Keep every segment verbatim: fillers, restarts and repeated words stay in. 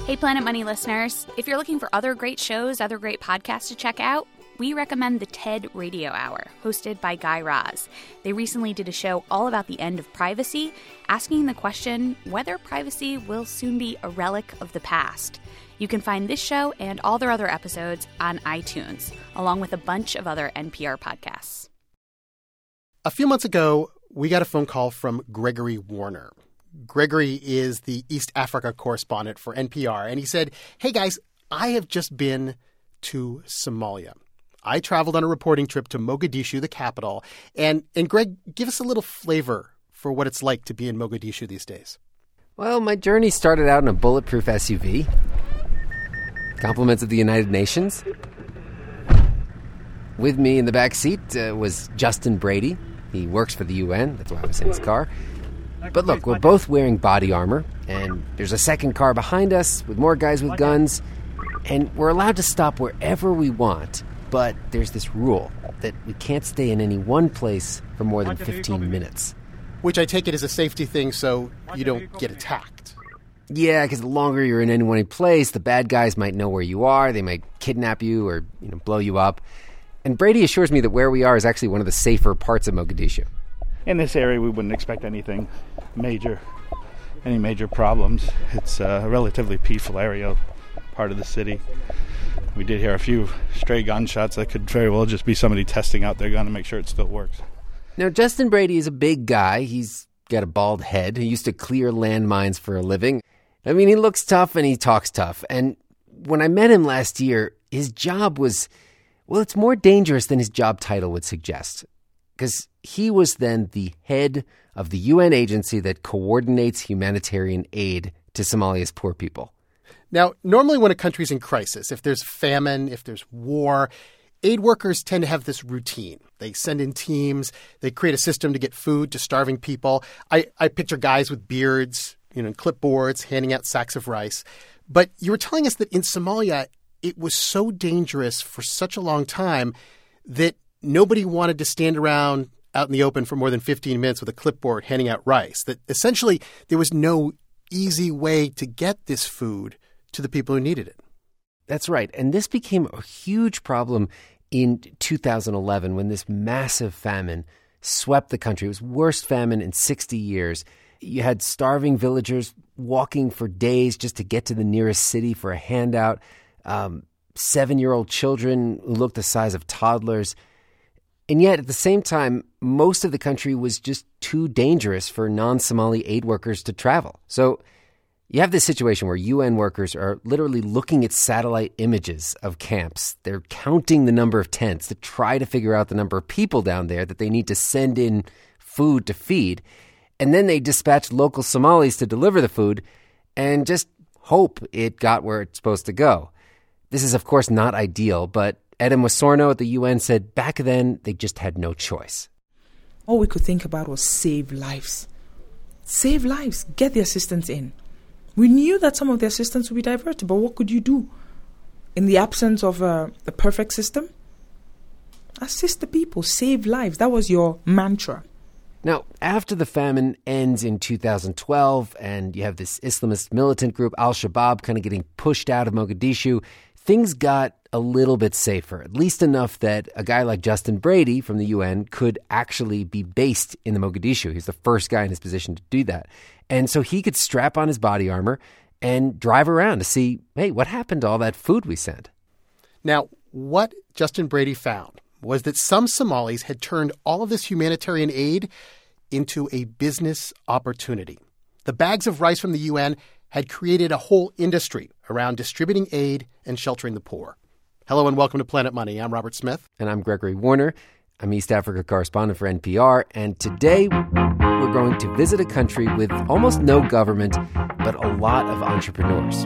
Hey, Planet Money listeners. If you're looking for other great shows, other great podcasts to check out, we recommend the TED Radio Hour, hosted by Guy Raz. They recently did a show all about the end of privacy, asking the question whether privacy will soon be a relic of the past. You can find this show and all their other episodes on iTunes, along with a bunch of other N P R podcasts. A few months ago, we got a phone call from Gregory Warner. Gregory is the East Africa correspondent for N P R, and he said, hey, guys, I have just been to Somalia. I traveled on a reporting trip to Mogadishu, the capital. And, and Greg, give us a little flavor for what it's like to be in Mogadishu these days. Well, my journey started out in a bulletproof S U V. Compliments of the United Nations. With me in the back seat uh, was Justin Brady. He works for the U N. That's why I was in his car. But look, we're both wearing body armor, and there's a second car behind us with more guys with guns, and we're allowed to stop wherever we want. But there's this rule that we can't stay in any one place for more than fifteen minutes. Which I take it is a safety thing so you don't get attacked. Yeah, because the longer you're in any one place, the bad guys might know where you are. They might kidnap you or, you know, blow you up. And Brady assures me that where we are is actually one of the safer parts of Mogadishu. In this area, we wouldn't expect anything major, any major problems. It's a relatively peaceful area, part of the city. We did hear a few stray gunshots that could very well just be somebody testing out their gun to make sure it still works. Now, Justin Brady is a big guy. He's got a bald head. He used to clear landmines for a living. I mean, he looks tough and he talks tough. And when I met him last year, his job was, well, it's more dangerous than his job title would suggest. Because he was then the head of the U N agency that coordinates humanitarian aid to Somalia's poor people. Now, normally when a country's in crisis, if there's famine, if there's war, aid workers tend to have this routine. They send in teams. They create a system to get food to starving people. I, I picture guys with beards, you know, and clipboards, handing out sacks of rice. But you were telling us that in Somalia, it was so dangerous for such a long time that nobody wanted to stand around out in the open for more than fifteen minutes with a clipboard handing out rice. That essentially there was no easy way to get this food to the people who needed it. That's right. And this became a huge problem in two thousand eleven when this massive famine swept the country. It was the worst famine in sixty years. You had starving villagers walking for days just to get to the nearest city for a handout. Um, seven-year-old children who looked the size of toddlers. And yet, at the same time, most of the country was just too dangerous for non-Somali aid workers to travel. So you have this situation where U N workers are literally looking at satellite images of camps. They're counting the number of tents to try to figure out the number of people down there that they need to send in food to feed. And then they dispatch local Somalis to deliver the food and just hope it got where it's supposed to go. This is, of course, not ideal, but Edem Wasorno at the U N said back then they just had no choice. All we could think about was save lives. Save lives. Get the assistance in. We knew that some of the assistance would be diverted, but what could you do? In the absence of uh, the perfect system? Assist the people. Save lives. That was your mantra. Now, after the famine ends in two thousand twelve and you have this Islamist militant group, Al-Shabaab, kind of getting pushed out of Mogadishu, things got a little bit safer, at least enough that a guy like Justin Brady from the U N could actually be based in the Mogadishu. He's the first guy in his position to do that. And so he could strap on his body armor and drive around to see, hey, what happened to all that food we sent? Now, what Justin Brady found was that some Somalis had turned all of this humanitarian aid into a business opportunity. The bags of rice from the U N had created a whole industry around distributing aid and sheltering the poor. Hello and welcome to Planet Money. I'm Robert Smith. And I'm Gregory Warner. I'm East Africa correspondent for N P R. And today we're going to visit a country with almost no government, but a lot of entrepreneurs.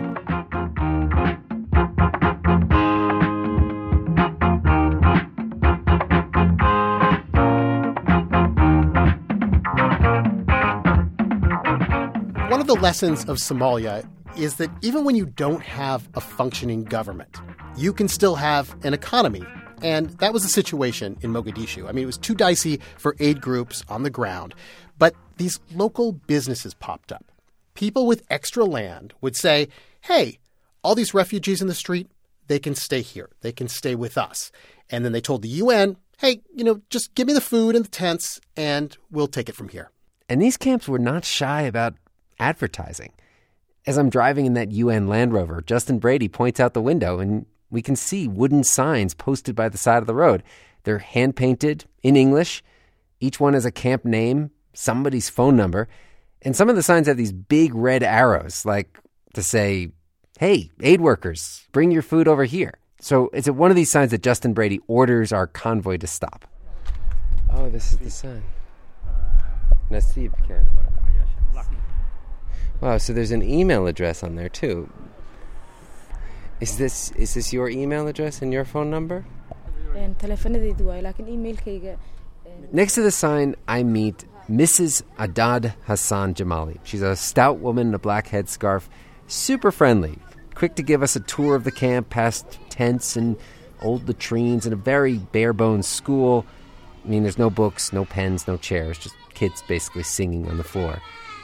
One of the lessons of Somalia is that even when you don't have a functioning government, you can still have an economy. And that was the situation in Mogadishu. I mean, it was too dicey for aid groups on the ground. But these local businesses popped up. People with extra land would say, hey, all these refugees in the street, they can stay here. They can stay with us. And then they told the U N, hey, you know, just give me the food and the tents and we'll take it from here. And these camps were not shy about advertising. As I'm driving in that U N Land Rover, Justin Brady points out the window and we can see wooden signs posted by the side of the road. They're hand-painted in English. Each one has a camp name, somebody's phone number. And some of the signs have these big red arrows, like to say, hey, aid workers, bring your food over here. So it's at one of these signs that Justin Brady orders our convoy to stop. Oh, this is the sign. Nasib camp. Wow, so there's an email address on there, too. Is this is this your email address and your phone number? Next to the sign, I meet Missus Adad Hassan Jamali. She's a stout woman in a black headscarf, super friendly, quick to give us a tour of the camp past tents and old latrines and a very bare-bones school. I mean, there's no books, no pens, no chairs, just kids basically singing on the floor.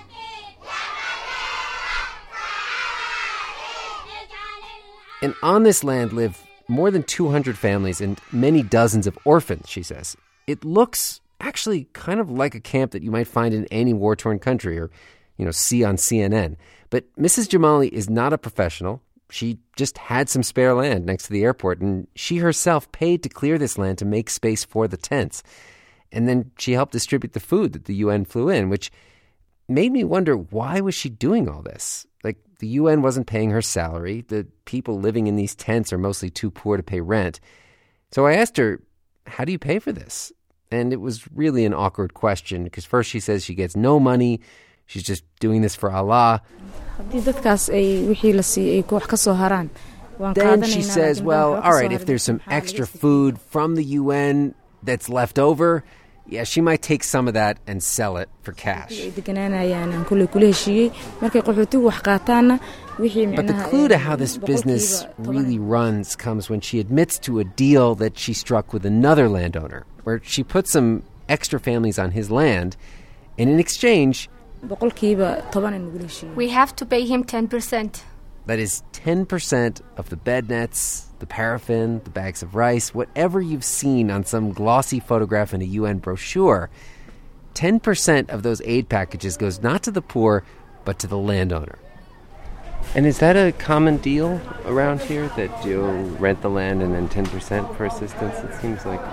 And on this land live more than two hundred families and many dozens of orphans, she says. It looks actually kind of like a camp that you might find in any war-torn country or, you know, see on C N N. But Missus Jamali is not a professional. She just had some spare land next to the airport, and she herself paid to clear this land to make space for the tents. And then she helped distribute the food that the U N flew in, which made me wonder, why was she doing all this? Like, the U N wasn't paying her salary. The people living in these tents are mostly too poor to pay rent. So I asked her, how do you pay for this? And it was really an awkward question, because first she says she gets no money. She's just doing this for Allah. Then she says, well, all right, if there's some extra food from the U N that's left over, yeah, she might take some of that and sell it for cash. But the clue to how this business really runs comes when she admits to a deal that she struck with another landowner, where she put some extra families on his land, and in exchange, we have to pay him ten percent. That is ten percent of the bed nets, the paraffin, the bags of rice, whatever you've seen on some glossy photograph in a U N brochure. ten percent of those aid packages goes not to the poor, but to the landowner. And is that a common deal around here, that you rent the land and then ten percent for assistance? It seems like...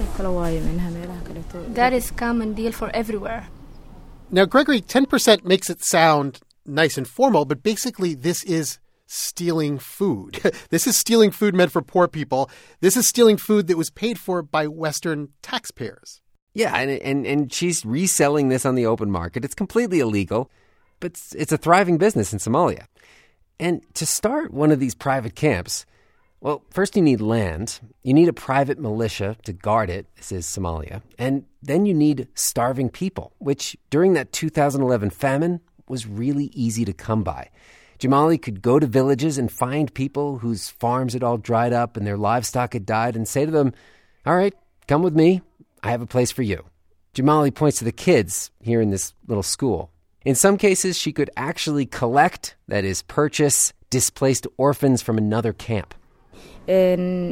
That is common deal for everywhere. Now, Gregory, ten percent makes it sound nice and formal, but basically this is stealing food. This is stealing food meant for poor people. This is stealing food that was paid for by Western taxpayers. Yeah, and and, and she's reselling this on the open market. It's completely illegal, but it's, it's a thriving business in Somalia. And to start one of these private camps, well, first you need land. You need a private militia to guard it. This is Somalia. And then you need starving people, which during that two thousand eleven famine was really easy to come by. Jamali could go to villages and find people whose farms had all dried up and their livestock had died and say to them, all right, come with me. I have a place for you. Jamali points to the kids here in this little school. In some cases, she could actually collect, that is, purchase, displaced orphans from another camp. You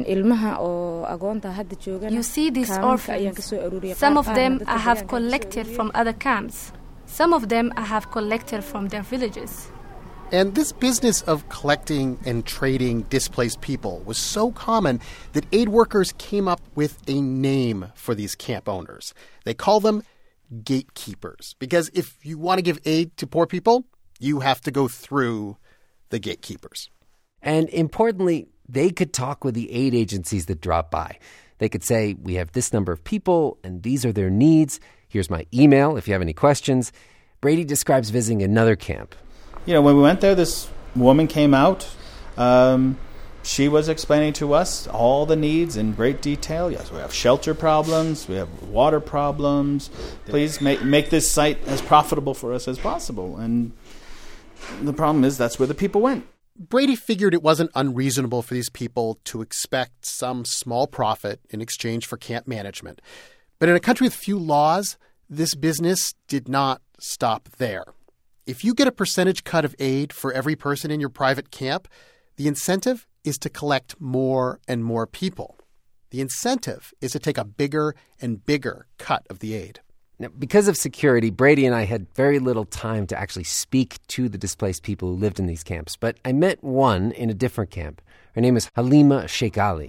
see these orphans. Some of them I have collected from other camps. Some of them I have collected from their villages. And this business of collecting and trading displaced people was so common that aid workers came up with a name for these camp owners. They call them gatekeepers, because if you want to give aid to poor people, you have to go through the gatekeepers. And importantly, they could talk with the aid agencies that drop by. They could say, we have this number of people, and these are their needs. Here's my email if you have any questions. Brady describes visiting another camp. You know, when we went there, this woman came out. Um, she was explaining to us all the needs in great detail. Yes, we have shelter problems. We have water problems. Please make make this site as profitable for us as possible. And the problem is that's where the people went. Brady figured it wasn't unreasonable for these people to expect some small profit in exchange for camp management. But in a country with few laws, this business did not stop there. If you get a percentage cut of aid for every person in your private camp, The incentive is to collect more and more people. The incentive is to take a bigger and bigger cut of the aid. Now, because of security, Brady and I had very little time to actually speak to the displaced people who lived in these camps. But I met one in a different camp. Her name is Halima Sheikh Ali.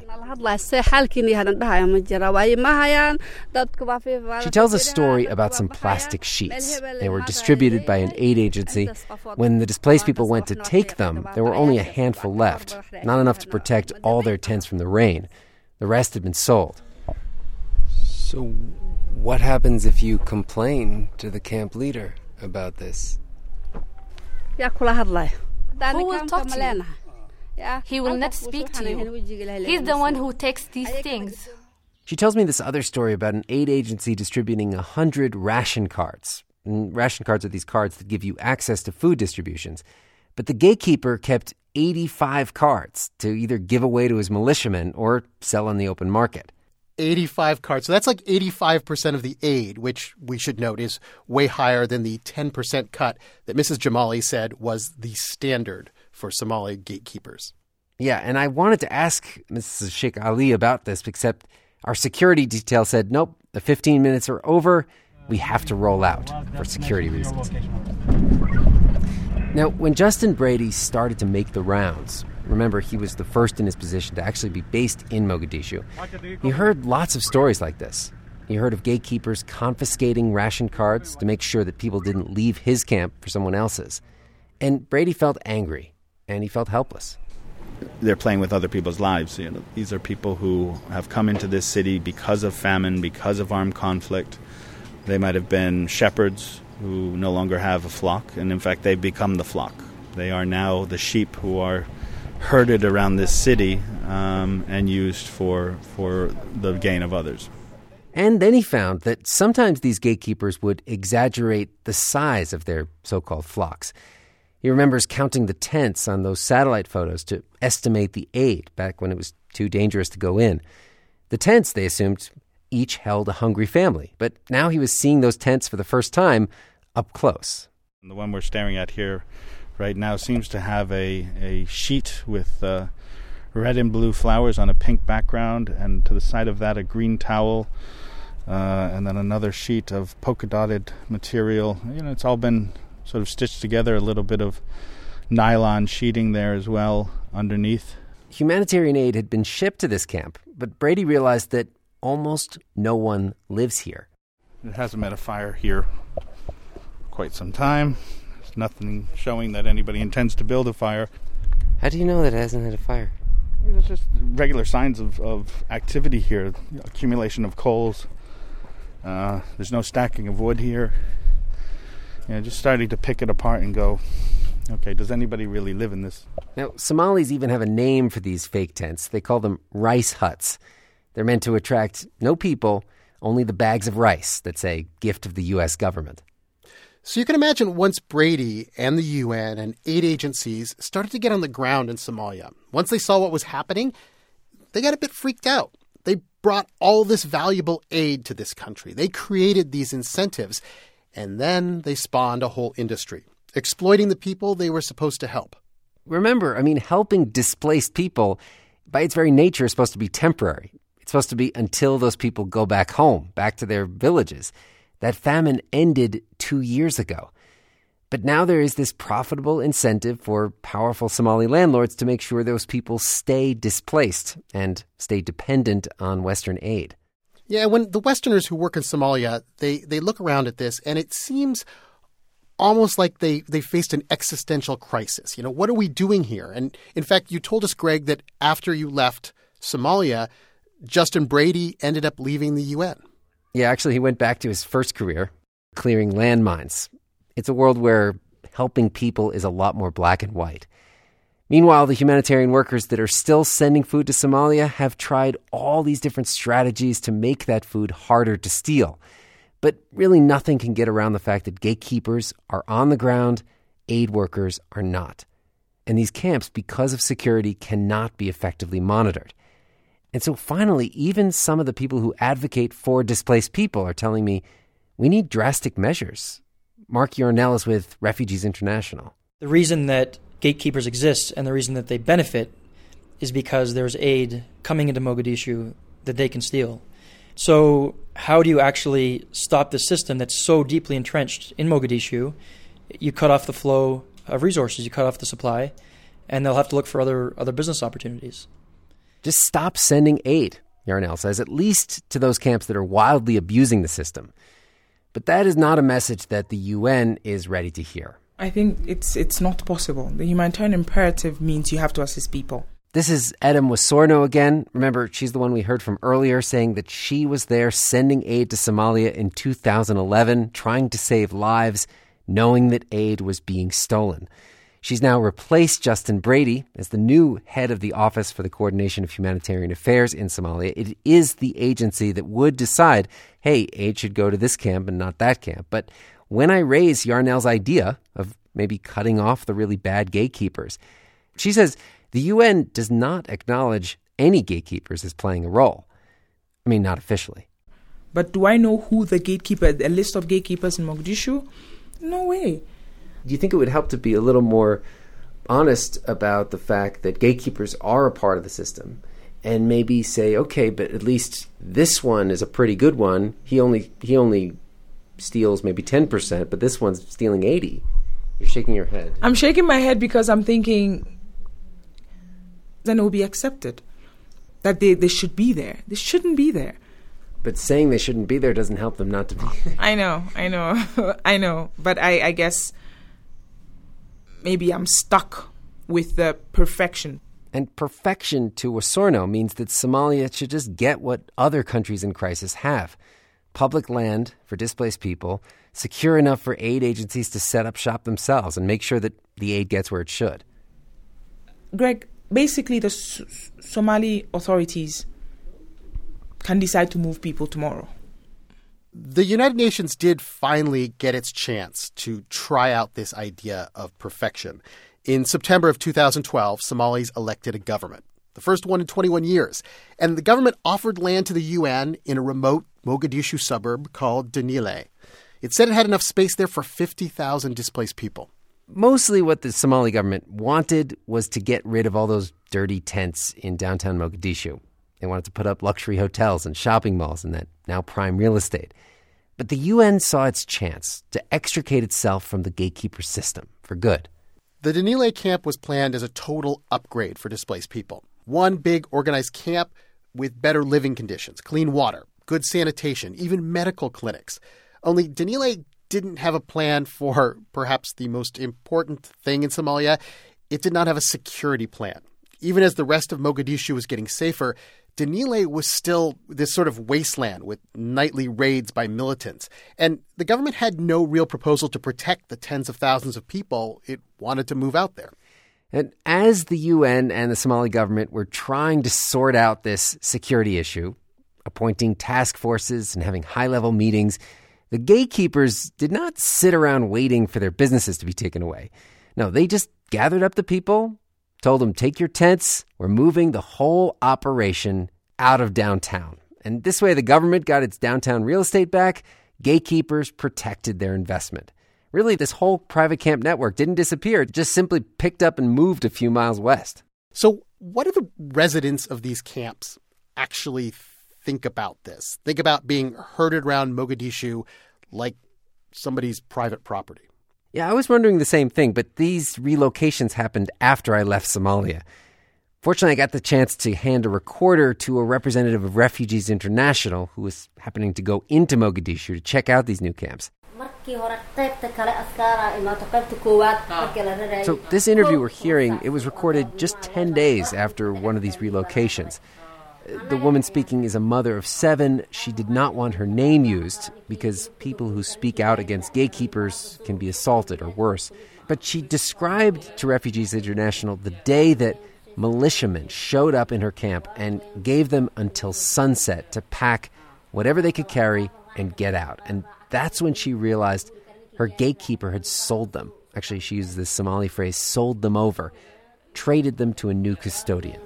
She tells a story about some plastic sheets. They were distributed by an aid agency. When the displaced people went to take them, there were only a handful left, not enough to protect all their tents from the rain. The rest had been sold. So what happens if you complain to the camp leader about this? Who will talk to you? He will not speak to you. He's the one who takes these things. She tells me this other story about an aid agency distributing one hundred ration cards. And ration cards are these cards that give you access to food distributions. But the gatekeeper kept eighty-five cards to either give away to his militiamen or sell on the open market. eighty-five cards. So that's like eighty-five percent of the aid, which we should note is way higher than the ten percent cut that Missus Jamali said was the standard for Somali gatekeepers. Yeah, and I wanted to ask Missus Sheikh Ali about this, except our security detail said, nope, the fifteen minutes are over. We have to roll out for security reasons. Now, when Justin Brady started to make the rounds, remember, he was the first in his position to actually be based in Mogadishu, he heard lots of stories like this. He heard of gatekeepers confiscating ration cards to make sure that people didn't leave his camp for someone else's. And Brady felt angry, and he felt helpless. They're playing with other people's lives. You know, these are people who have come into this city because of famine, because of armed conflict. They might have been shepherds who no longer have a flock, and in fact, they've become the flock. They are now the sheep who are herded around this city um, and used for for the gain of others. And then he found that sometimes these gatekeepers would exaggerate the size of their so-called flocks. He remembers counting the tents on those satellite photos to estimate the aid back when it was too dangerous to go in. The tents, they assumed, each held a hungry family. But now he was seeing those tents for the first time up close. The one we're staring at here right now seems to have a, a sheet with uh, red and blue flowers on a pink background, and to the side of that a green towel, uh, and then another sheet of polka-dotted material. You know, it's all been sort of stitched together, a little bit of nylon sheeting there as well underneath. Humanitarian aid had been shipped to this camp, but Brady realized that almost no one lives here. It hasn't been a fire here quite some time. There's nothing showing that anybody intends to build a fire. How do you know that it hasn't had a fire? There's just regular signs of, of activity here, accumulation of coals. Uh, there's no stacking of wood here. You know, just starting to pick it apart and go, okay, does anybody really live in this? Now, Somalis even have a name for these fake tents. They call them rice huts. They're meant to attract no people, only the bags of rice that say gift of the U S government. So you can imagine once Brady and the U N and aid agencies started to get on the ground in Somalia, once they saw what was happening, they got a bit freaked out. They brought all this valuable aid to this country. They created these incentives, and then they spawned a whole industry, exploiting the people they were supposed to help. Remember, I mean, helping displaced people, by its very nature, is supposed to be temporary. It's supposed to be until those people go back home, back to their villages. That famine ended two years ago. But now there is this profitable incentive for powerful Somali landlords to make sure those people stay displaced and stay dependent on Western aid. Yeah, when the Westerners who work in Somalia, they, they look around at this, and it seems almost like they, they faced an existential crisis. You know, what are we doing here? And in fact, you told us, Greg, that after you left Somalia, Justin Brady ended up leaving the U N. Yeah, actually, he went back to his first career, clearing landmines. It's a world where helping people is a lot more black and white. Meanwhile, the humanitarian workers that are still sending food to Somalia have tried all these different strategies to make that food harder to steal. But really nothing can get around the fact that gatekeepers are on the ground, aid workers are not. And these camps, because of security, cannot be effectively monitored. And so finally, even some of the people who advocate for displaced people are telling me, we need drastic measures. Mark Yarnell is with Refugees International. The reason that gatekeepers exist and the reason that they benefit is because there's aid coming into Mogadishu that they can steal. So how do you actually stop the system that's so deeply entrenched in Mogadishu? You cut off the flow of resources, you cut off the supply, and they'll have to look for other other business opportunities. Just stop sending aid, Yarnell says, at least to those camps that are wildly abusing the system. But that is not a message that the U N is ready to hear. I think it's it's not possible. The humanitarian imperative means you have to assist people. This is Edem Wasorno again. Remember, she's the one we heard from earlier saying that she was there sending aid to Somalia in two thousand eleven, trying to save lives, knowing that aid was being stolen. She's now replaced Justin Brady as the new head of the Office for the Coordination of Humanitarian Affairs in Somalia. It is the agency that would decide, hey, aid should go to this camp and not that camp. But when I raise Yarnell's idea of maybe cutting off the really bad gatekeepers, she says the U N does not acknowledge any gatekeepers as playing a role. I mean, not officially. But do I know who the gatekeeper, a list of gatekeepers in Mogadishu? No way. Do you think it would help to be a little more honest about the fact that gatekeepers are a part of the system and maybe say, okay, but at least this one is a pretty good one. He only he only steals maybe ten percent, but this one's stealing eighty. You're shaking your head. I'm shaking my head because I'm thinking then it will be accepted that they, they should be there. They shouldn't be there. But saying they shouldn't be there doesn't help them not to be there. I know, I know, I know. But I, I guess maybe I'm stuck with the perfection. And perfection to Wasorno means that Somalia should just get what other countries in crisis have. Public land for displaced people, secure enough for aid agencies to set up shop themselves and make sure that the aid gets where it should. Greg, basically the S- Somali authorities can decide to move people tomorrow. The United Nations did finally get its chance to try out this idea of perfection. In September of two thousand twelve, Somalis elected a government, the first one in twenty-one years. And the government offered land to the U N in a remote Mogadishu suburb called Danile. It said it had enough space there for fifty thousand displaced people. Mostly what the Somali government wanted was to get rid of all those dirty tents in downtown Mogadishu. They wanted to put up luxury hotels and shopping malls in that now prime real estate. But the U N saw its chance to extricate itself from the gatekeeper system for good. The Danile camp was planned as a total upgrade for displaced people. One big organized camp with better living conditions, clean water, good sanitation, even medical clinics. Only Danile didn't have a plan for perhaps the most important thing in Somalia. It did not have a security plan. Even as the rest of Mogadishu was getting safer, Danile was still this sort of wasteland with nightly raids by militants. And the government had no real proposal to protect the tens of thousands of people it wanted to move out there. And as the U N and the Somali government were trying to sort out this security issue, appointing task forces and having high-level meetings, the gatekeepers did not sit around waiting for their businesses to be taken away. No, they just gathered up the people, told them, take your tents, we're moving the whole operation out of downtown. And this way the government got its downtown real estate back, gatekeepers protected their investment. Really, this whole private camp network didn't disappear, it just simply picked up and moved a few miles west. So what do the residents of these camps actually think about this? Think about being herded around Mogadishu like somebody's private property. Yeah, I was wondering the same thing, but these relocations happened after I left Somalia. Fortunately, I got the chance to hand a recorder to a representative of Refugees International who was happening to go into Mogadishu to check out these new camps. So this interview we're hearing, it was recorded just ten days after one of these relocations. The woman speaking is a mother of seven. She did not want her name used because people who speak out against gatekeepers can be assaulted or worse. But she described to Refugees International the day that militiamen showed up in her camp and gave them until sunset to pack whatever they could carry and get out. And that's when she realized her gatekeeper had sold them. Actually, she used this Somali phrase, sold them over, traded them to a new custodian.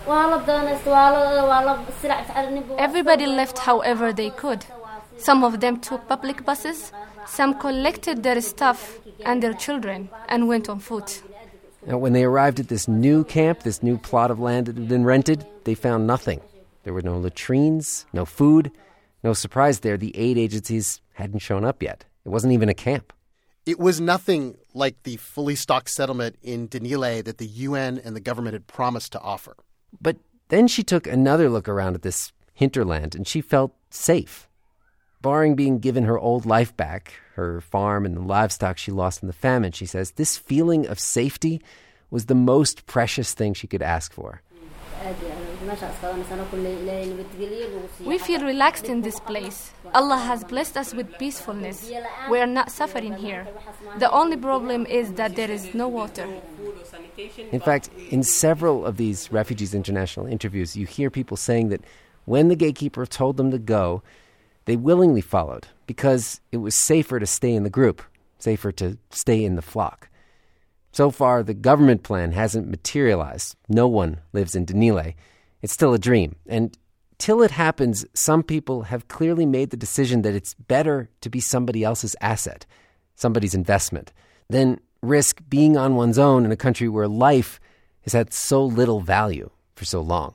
Everybody left however they could. Some of them took public buses, some collected their stuff and their children and went on foot. Now, when they arrived at this new camp, this new plot of land that had been rented, they found nothing. There were no latrines, no food. No surprise there, the aid agencies hadn't shown up yet. It wasn't even a camp. It was nothing like the fully stocked settlement in Danile that the U N and the government had promised to offer. But then she took another look around at this hinterland, and she felt safe. Barring being given her old life back, her farm and the livestock she lost in the famine, she says this feeling of safety was the most precious thing she could ask for. We feel relaxed in this place. Allah has blessed us with peacefulness. We are not suffering here. The only problem is that there is no water. In fact, in several of these Refugees International interviews, you hear people saying that when the gatekeeper told them to go, they willingly followed because it was safer to stay in the group, safer to stay in the flock. So far, the government plan hasn't materialized. No one lives in Danile. It's still a dream. And till it happens, some people have clearly made the decision that it's better to be somebody else's asset, somebody's investment, than risk being on one's own in a country where life has had so little value for so long.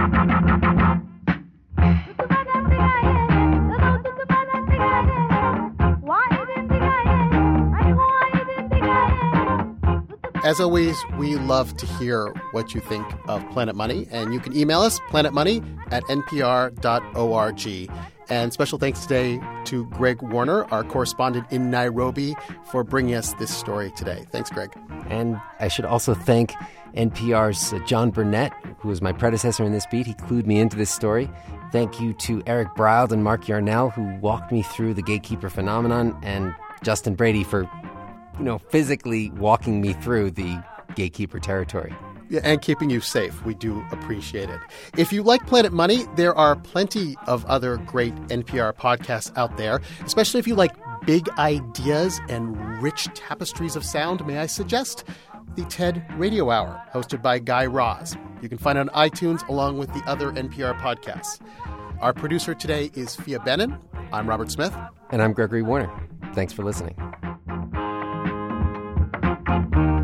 As always, we love to hear what you think of Planet Money, and you can email us, planetmoney at n p r dot org. And special thanks today to Greg Warner, our correspondent in Nairobi, for bringing us this story today. Thanks, Greg. And I should also thank N P R's uh, John Burnett, who was my predecessor in this beat. He clued me into this story. Thank you to Eric Brild and Mark Yarnell, who walked me through the gatekeeper phenomenon, and Justin Brady for you know, physically walking me through the gatekeeper territory. Yeah, and keeping you safe. We do appreciate it. If you like Planet Money, there are plenty of other great N P R podcasts out there, especially if you like big ideas and rich tapestries of sound. May I suggest the TED Radio Hour, hosted by Guy Raz. You can find it on iTunes along with the other N P R podcasts. Our producer today is Fia Benin. I'm Robert Smith. And I'm Gregory Warner. Thanks for listening. Thank you.